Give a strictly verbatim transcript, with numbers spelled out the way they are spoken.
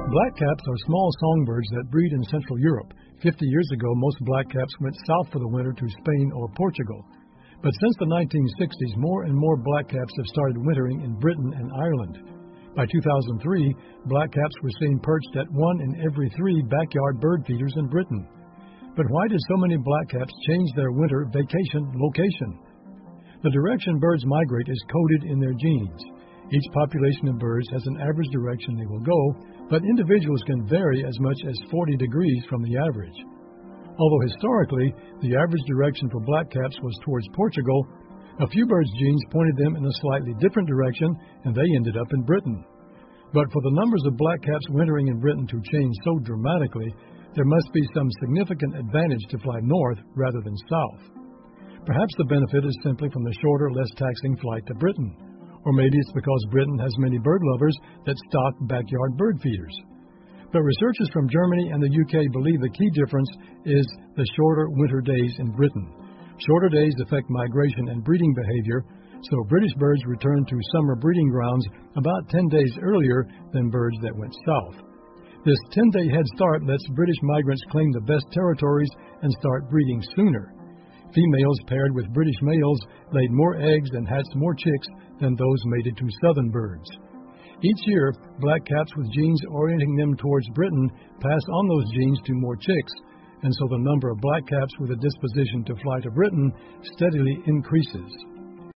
Blackcaps are small songbirds that breed in Central Europe. Fifty years ago, most blackcaps went south for the winter to Spain or Portugal. But since the nineteen sixties, more and more blackcaps have started wintering in Britain and Ireland. By two thousand three, blackcaps were seen perched at one in every three backyard bird feeders in Britain. But why did so many blackcaps change their winter vacation location? The direction birds migrate is coded in their genes. Each population of birds has an average direction they will go, but individuals can vary as much as forty degrees from the average. Although historically, the average direction for blackcaps was towards Portugal, a few birds' genes pointed them in a slightly different direction, and they ended up in Britain. But for the numbers of blackcaps wintering in Britain to change so dramatically, there must be some significant advantage to fly north rather than south. Perhaps the benefit is simply from the shorter, less taxing flight to Britain. Or maybe it's because Britain has many bird lovers that stock backyard bird feeders. But researchers from Germany and the U K believe the key difference is the shorter winter days in Britain. Shorter days affect migration and breeding behavior, so British birds return to summer breeding grounds about ten days earlier than birds that went south. This ten-day head start lets British migrants claim the best territories and start breeding sooner. Females paired with British males laid more eggs and hatched more chicks than those mated to southern birds. Each year, blackcaps with genes orienting them towards Britain pass on those genes to more chicks, and so the number of blackcaps with a disposition to fly to Britain steadily increases.